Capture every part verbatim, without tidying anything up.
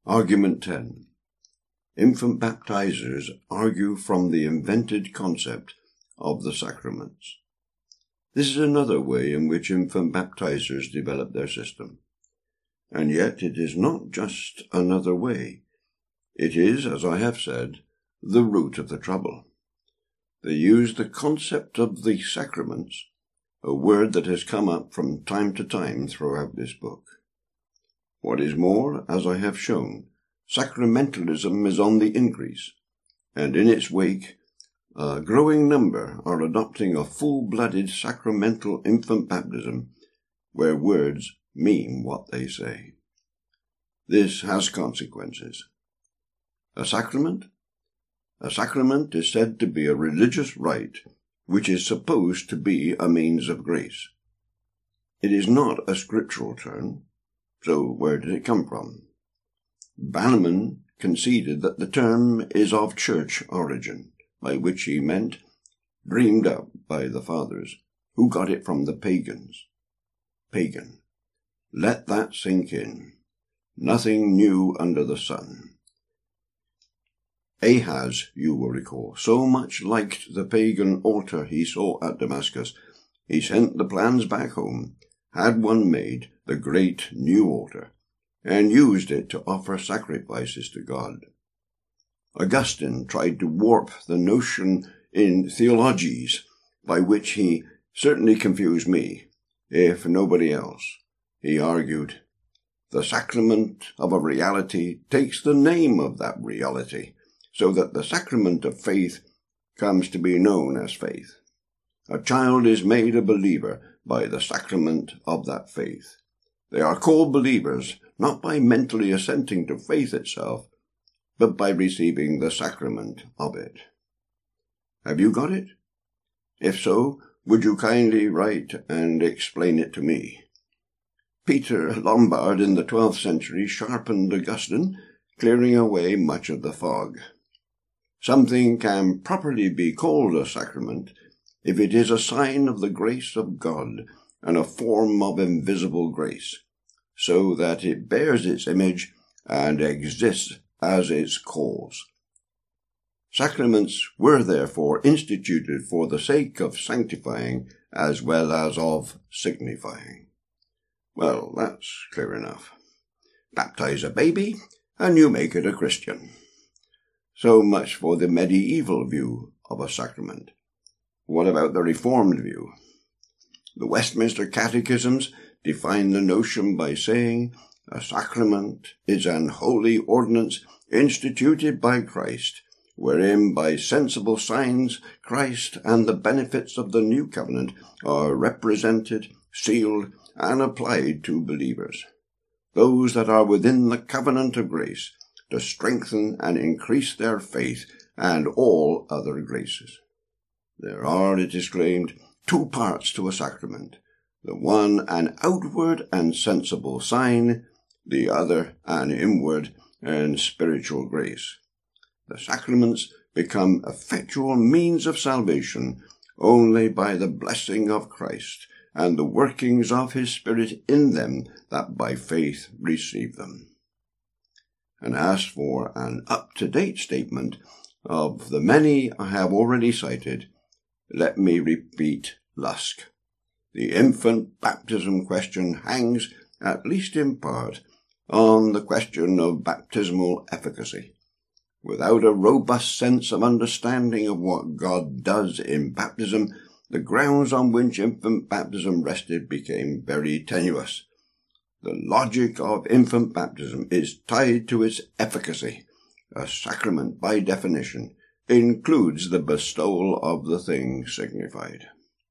Argument ten. Infant baptizers argue from the invented concept of the sacraments. This is another way in which infant baptizers develop their system. And yet it is not just another way. It is, as I have said, the root of the trouble. They use the concept of the sacraments, a word that has come up from time to time throughout this book. What is more, as I have shown, sacramentalism is on the increase, and in its wake, a growing number are adopting a full-blooded sacramental infant baptism where words mean what they say. This has consequences. A sacrament? A sacrament is said to be a religious rite which is supposed to be a means of grace. It is not a scriptural term, so where did it come from? Bannerman conceded that the term is of church origin, by which he meant dreamed up by the fathers, who got it from the pagans. Pagan. Let that sink in. Nothing new under the sun. Ahaz, you will recall, so much liked the pagan altar he saw at Damascus, he sent the plans back home, had one made, the great new altar, and used it to offer sacrifices to God. Augustine tried to warp the notion in Theologies, by which he certainly confused me, if nobody else. He argued, the sacrament of a reality takes the name of that reality, so that the sacrament of faith comes to be known as faith. A child is made a believer by the sacrament of that faith. They are called believers not by mentally assenting to faith itself, but by receiving the sacrament of it. Have you got it? If so, would you kindly write and explain it to me? Peter Lombard in the twelfth century sharpened Augustine, clearing away much of the fog. Something can properly be called a sacrament if it is a sign of the grace of God and a form of invisible grace, so that it bears its image and exists as its cause. Sacraments were therefore instituted for the sake of sanctifying as well as of signifying. Well, that's clear enough. Baptize a baby, and you make it a Christian. So much for the medieval view of a sacrament. What about the Reformed view? The Westminster Catechisms define the notion by saying, a sacrament is an holy ordinance instituted by Christ, wherein by sensible signs Christ and the benefits of the new covenant are represented, sealed, and applied to believers, those that are within the covenant of grace, to strengthen and increase their faith and all other graces. There are, it is claimed, two parts to a sacrament, the one an outward and sensible sign, the other an inward and spiritual grace. The sacraments become effectual means of salvation only by the blessing of Christ and the workings of his Spirit in them that by faith receive them. And as for an up-to-date statement of the many I have already cited, let me repeat Lusk. The infant baptism question hangs, at least in part, on the question of baptismal efficacy. Without a robust sense of understanding of what God does in baptism, the grounds on which infant baptism rested became very tenuous. The logic of infant baptism is tied to its efficacy. A sacrament, by definition, includes the bestowal of the thing signified.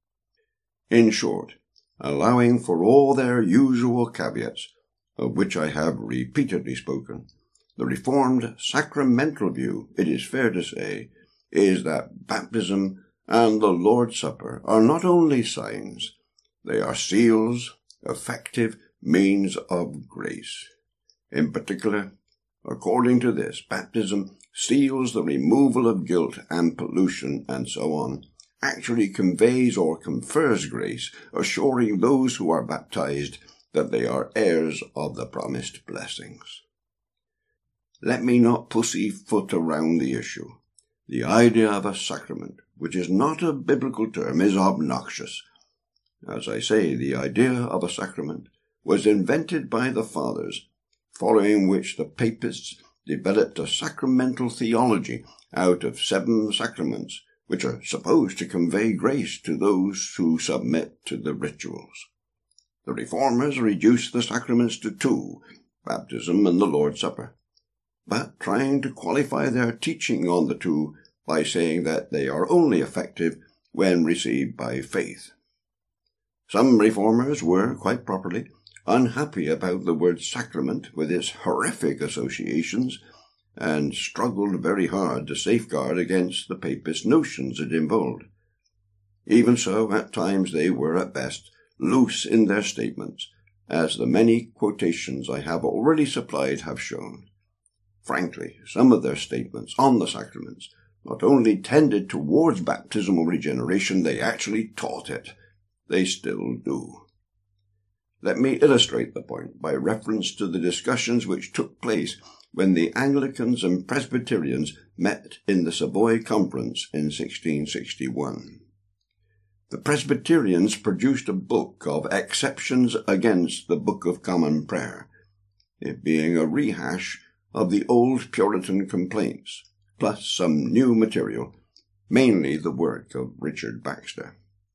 In short, allowing for all their usual caveats, of which I have repeatedly spoken, the Reformed sacramental view, it is fair to say, is that baptism and the Lord's Supper are not only signs, they are seals, effective means of grace. In particular, according to this, baptism seals the removal of guilt and pollution and so on, actually conveys or confers grace, assuring those who are baptized that they are heirs of the promised blessings. let me not pussyfoot around the issue. The idea of a sacrament, which is not a biblical term, is obnoxious. As I say, the idea of a sacrament was invented by the Fathers, following which the Papists developed a sacramental theology out of seven sacraments, which are supposed to convey grace to those who submit to the rituals. The Reformers reduced the sacraments to two, baptism and the Lord's Supper, but trying to qualify their teaching on the two by saying that they are only effective when received by faith. Some Reformers were, quite properly, unhappy about the word sacrament with its horrific associations, and struggled very hard to safeguard against the Papist notions it involved. Even so, at times they were at best loose in their statements, as the many quotations I have already supplied have shown. Frankly, some of their statements on the sacraments not only tended towards baptismal regeneration, they actually taught it. They still do. Let me illustrate the point by reference to the discussions which took place when the Anglicans and Presbyterians met in the Savoy Conference in sixteen sixty-one. The Presbyterians produced a book of exceptions against the Book of Common Prayer, it being a rehash of the old Puritan complaints, plus some new material, mainly the work of Richard Baxter.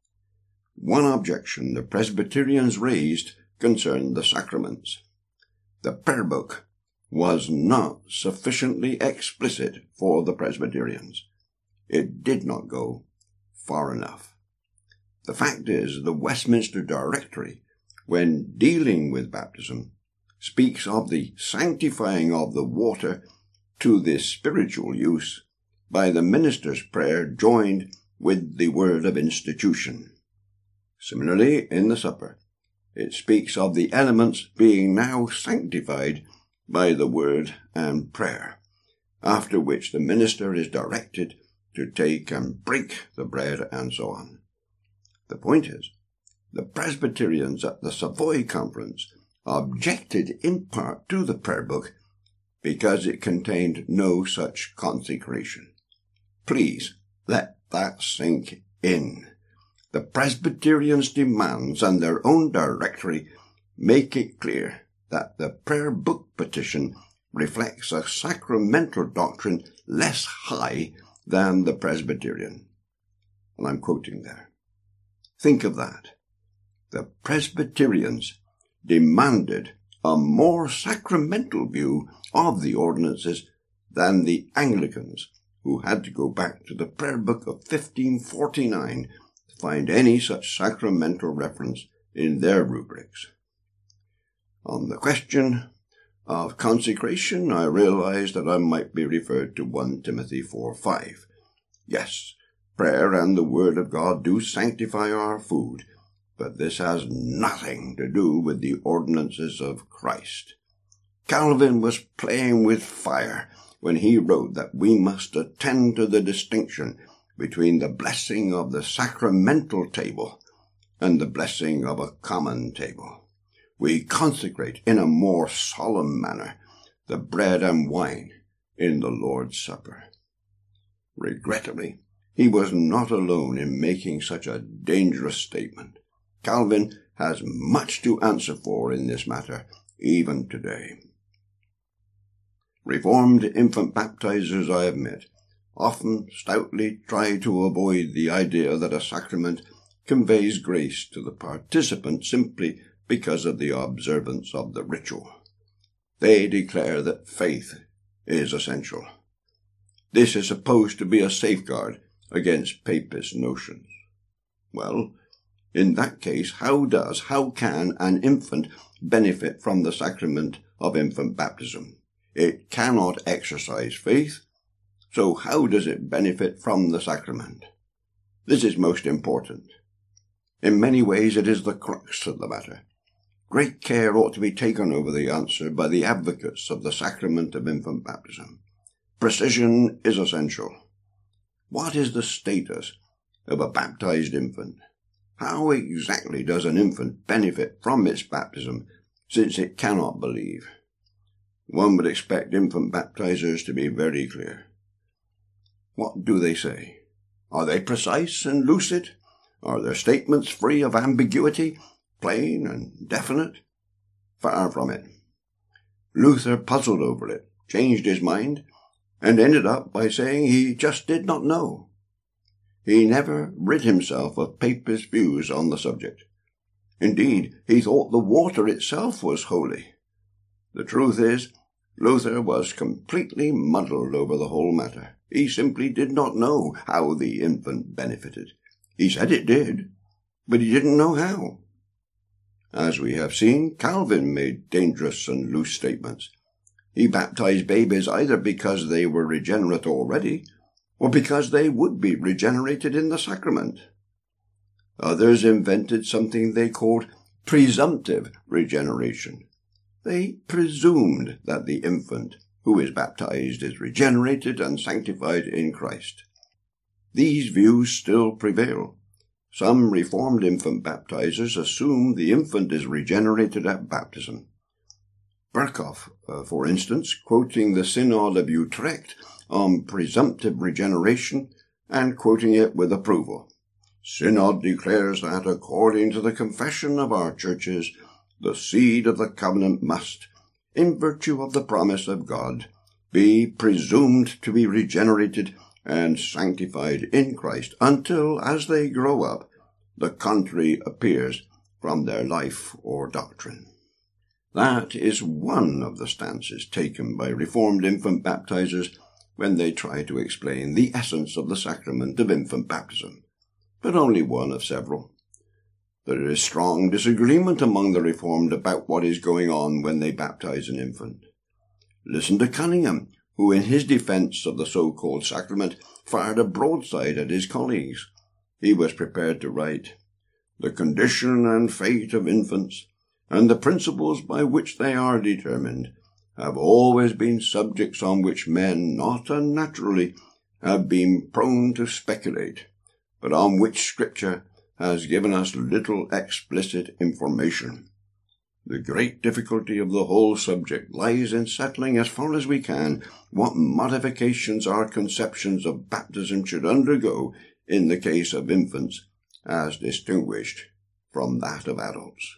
One objection the Presbyterians raised concerned the sacraments. The prayer book was not sufficiently explicit for the Presbyterians. It did not go far enough. The fact is, the Westminster Directory, when dealing with baptism, speaks of the sanctifying of the water to this spiritual use by the minister's prayer joined with the word of institution. Similarly, in the supper, it speaks of the elements being now sanctified by the word and prayer, after which the minister is directed to take and break the bread and so on. The point is, the Presbyterians at the Savoy Conference objected in part to the prayer book because it contained no such consecration. Please let that sink in. The Presbyterians' demands and their own directory make it clear that the prayer book petition reflects a sacramental doctrine less high than the Presbyterian. And I'm quoting there. Think of that. The Presbyterians demanded a more sacramental view of the ordinances than the Anglicans, who had to go back to the prayer book of fifteen forty-nine to find any such sacramental reference in their rubrics. On the question of consecration, I realized that I might be referred to First Timothy four five. Yes, prayer and the Word of God do sanctify our food, but this has nothing to do with the ordinances of Christ. Calvin was playing with fire when he wrote that we must attend to the distinction between the blessing of the sacramental table and the blessing of a common table. We consecrate in a more solemn manner the bread and wine in the Lord's Supper. Regrettably, he was not alone in making such a dangerous statement. Calvin has much to answer for in this matter, even today. Reformed infant baptizers, I admit, often stoutly try to avoid the idea that a sacrament conveys grace to the participant simply because of the observance of the ritual. They declare that faith is essential. This is supposed to be a safeguard against papist notions. Well, in that case, how does, how can an infant benefit from the sacrament of infant baptism? It cannot exercise faith, so how does it benefit from the sacrament? This is most important. In many ways it is the crux of the matter. Great care ought to be taken over the answer by the advocates of the sacrament of infant baptism. Precision is essential. What is the status of a baptized infant? How exactly does an infant benefit from its baptism, since it cannot believe? one would expect infant baptizers to be very clear. What do they say? Are they precise and lucid? Are their statements free of ambiguity, plain and definite? Far from it. Luther puzzled over it, changed his mind, and ended up by saying he just did not know. He never rid himself of Papist views on the subject. Indeed, he thought the water itself was holy. The truth is, Luther was completely muddled over the whole matter. He simply did not know how the infant benefited. He said it did, but he didn't know how. As we have seen, Calvin made dangerous and loose statements. He baptized babies either because they were regenerate already, or because they would be regenerated in the sacrament. Others invented something they called presumptive regeneration. They presumed that the infant who is baptized is regenerated and sanctified in Christ. These views still prevail. Some Reformed infant baptizers assume the infant is regenerated at baptism. Berkhoff, uh, for instance, quoting the Synod of Utrecht on presumptive regeneration and quoting it with approval. Synod declares that according to the confession of our churches, the seed of the covenant must, in virtue of the promise of God, be presumed to be regenerated and sanctified in Christ until, as they grow up, the contrary appears from their life or doctrine. That is one of the stances taken by Reformed infant baptizers when they try to explain the essence of the sacrament of infant baptism, but only one of several. There is strong disagreement among the Reformed about what is going on when they baptize an infant. Listen to Cunningham, who in his defense of the so-called sacrament fired a broadside at his colleagues. He was prepared to write, "The condition and fate of infants, and the principles by which they are determined, have always been subjects on which men, not unnaturally, have been prone to speculate, but on which Scripture has given us little explicit information. The great difficulty of the whole subject lies in settling as far as we can what modifications our conceptions of baptism should undergo in the case of infants, as distinguished from that of adults."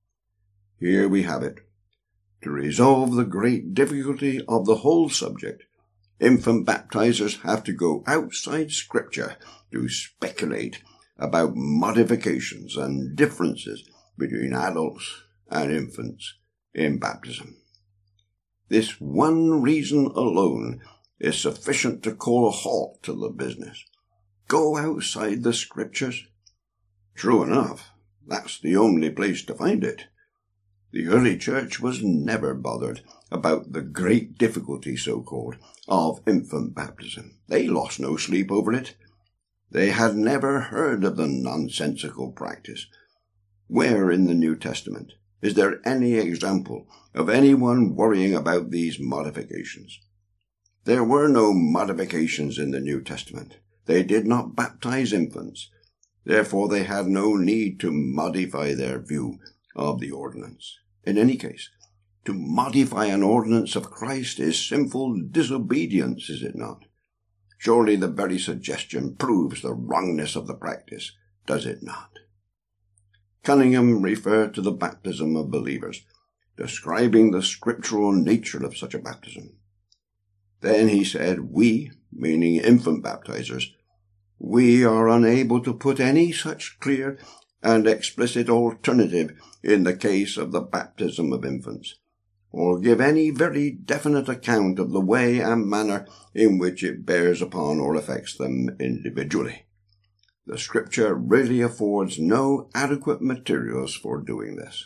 Here we have it. To resolve the great difficulty of the whole subject, infant baptizers have to go outside Scripture to speculate about modifications and differences between adults and infants in baptism. This one reason alone is sufficient to call a halt to the business. Go outside the Scriptures? True enough, that's the only place to find it. The early church was never bothered about the great difficulty, so-called, of infant baptism. They lost no sleep over it. They had never heard of the nonsensical practice. Where in the New Testament is there any example of anyone worrying about these modifications? There were no modifications in the New Testament. They did not baptize infants. Therefore they had no need to modify their view of the ordinance. In any case, to modify an ordinance of Christ is sinful disobedience, is it not? Surely the very suggestion proves the wrongness of the practice, does it not? Cunningham referred to the baptism of believers, describing the scriptural nature of such a baptism. Then he said, we, meaning infant baptizers, we are unable to put any such clear and explicit alternative in the case of the baptism of infants, or give any very definite account of the way and manner in which it bears upon or affects them individually. The Scripture really affords no adequate materials for doing this.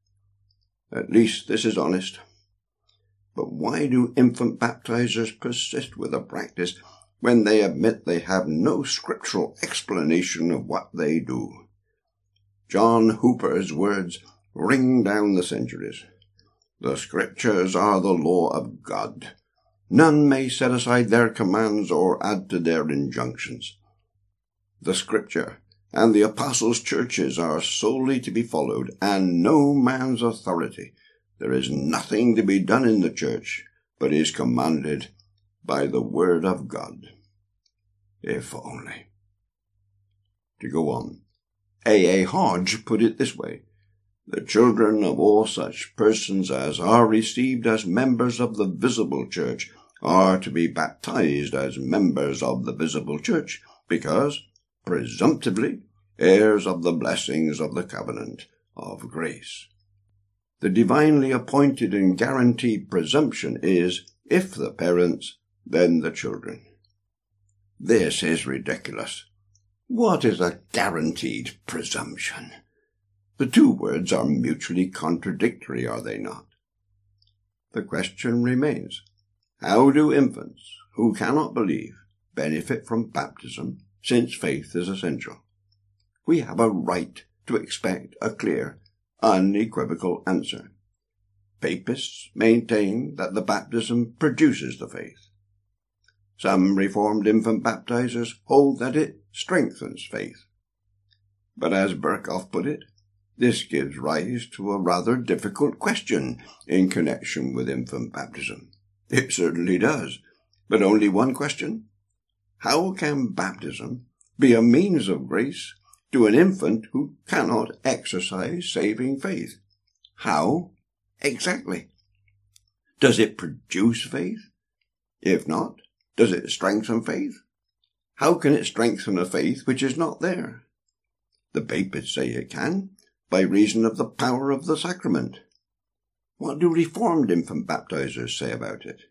At least this is honest. But why do infant baptizers persist with a practice when they admit they have no scriptural explanation of what they do? John Hooper's words ring down the centuries. The Scriptures are the law of God. None may set aside their commands or add to their injunctions. The Scripture and the apostles' churches are solely to be followed, and no man's authority, there is nothing to be done in the church but is commanded by the word of God. If only. To go on, A. A. Hodge put it this way: the children of all such persons as are received as members of the visible church are to be baptized as members of the visible church, because, presumptively, heirs of the blessings of the covenant of grace. The divinely appointed and guaranteed presumption is, if the parents, then the children. This is ridiculous. What is a guaranteed presumption? The two words are mutually contradictory, are they not? The question remains, how do infants who cannot believe benefit from baptism, since faith is essential? We have a right to expect a clear, unequivocal answer. Papists maintain that the baptism produces the faith. Some Reformed infant baptizers hold that it strengthens faith. But as Berkhoff put it, this gives rise to a rather difficult question in connection with infant baptism. It certainly does, but only one question. How can baptism be a means of grace to an infant who cannot exercise saving faith? How exactly? Does it produce faith? If not, does it strengthen faith? How can it strengthen a faith which is not there? The Papists say it can, by reason of the power of the sacrament. What do Reformed infant baptizers say about it?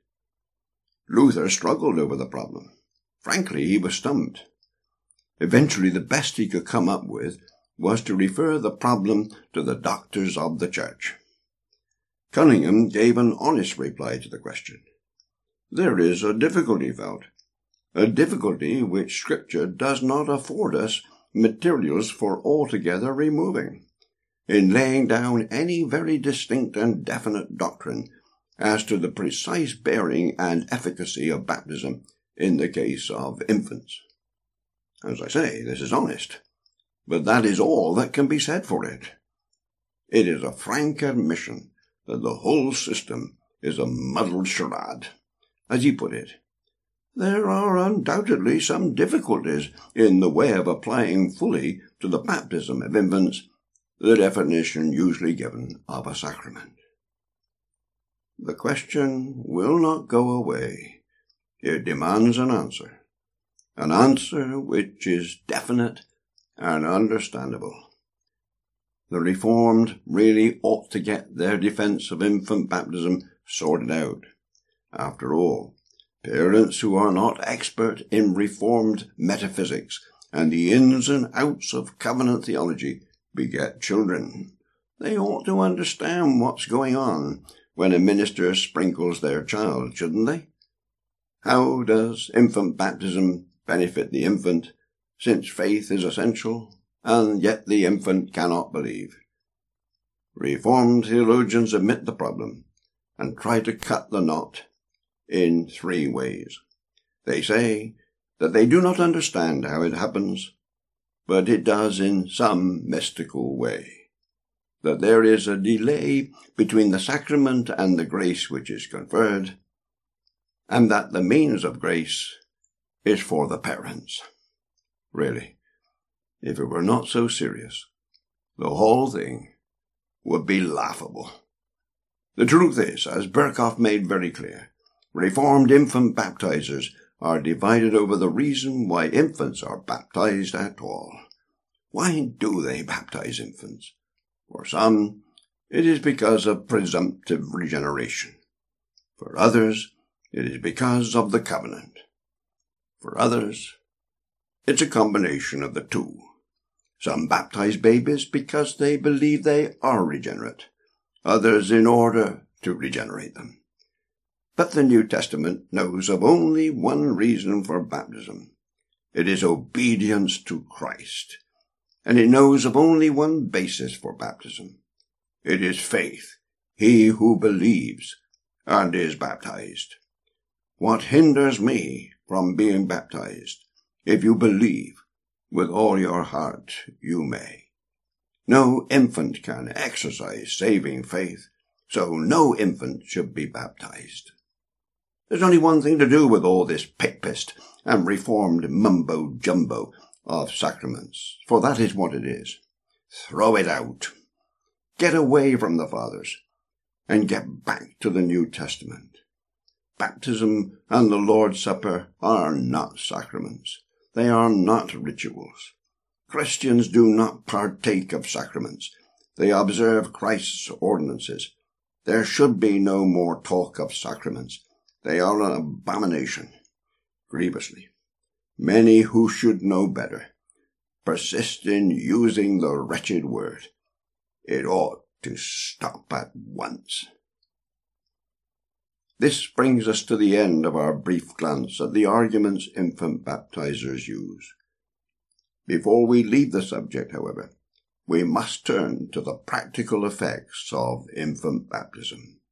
Luther struggled over the problem. Frankly, he was stumped. Eventually, the best he could come up with was to refer the problem to the doctors of the church. Cunningham gave an honest reply to the question. There is a difficulty felt, a difficulty which Scripture does not afford us materials for altogether removing, in laying down any very distinct and definite doctrine as to the precise bearing and efficacy of baptism in the case of infants. As I say, this is honest, but that is all that can be said for it. It is a frank admission that the whole system is a muddled charade. As he put it, there are undoubtedly some difficulties in the way of applying fully to the baptism of infants the definition usually given of a sacrament. The question will not go away. It demands an answer, an answer which is definite and understandable. The Reformed really ought to get their defense of infant baptism sorted out. After all, parents who are not expert in Reformed metaphysics and the ins and outs of covenant theology beget children. They ought to understand what's going on when a minister sprinkles their child, shouldn't they? How does infant baptism benefit the infant, since faith is essential, and yet the infant cannot believe? Reformed theologians admit the problem and try to cut the knot in three ways. They say that they do not understand how it happens, but it does in some mystical way, that there is a delay between the sacrament and the grace which is conferred, and that the means of grace is for the parents. Really, if it were not so serious, the whole thing would be laughable. The truth is, as Berkhoff made very clear, Reformed infant baptizers are divided over the reason why infants are baptized at all. Why do they baptize infants? For some, it is because of presumptive regeneration. For others, it is because of the covenant. For others, it's a combination of the two. Some baptize babies because they believe they are regenerate, others in order to regenerate them. But the New Testament knows of only one reason for baptism. It is obedience to Christ. And it knows of only one basis for baptism. It is faith, he who believes and is baptized. What hinders me from being baptized? If you believe with all your heart, you may. No infant can exercise saving faith, so no infant should be baptized. There's only one thing to do with all this papist and reformed mumbo-jumbo of sacraments, for that is what it is. Throw it out. Get away from the fathers, and get back to the New Testament. Baptism and the Lord's Supper are not sacraments. They are not rituals. Christians do not partake of sacraments. They observe Christ's ordinances. There should be no more talk of sacraments. They are an abomination, grievously. Many who should know better persist in using the wretched word. It ought to stop at once. This brings us to the end of our brief glance at the arguments infant baptizers use. Before we leave the subject, however, we must turn to the practical effects of infant baptism.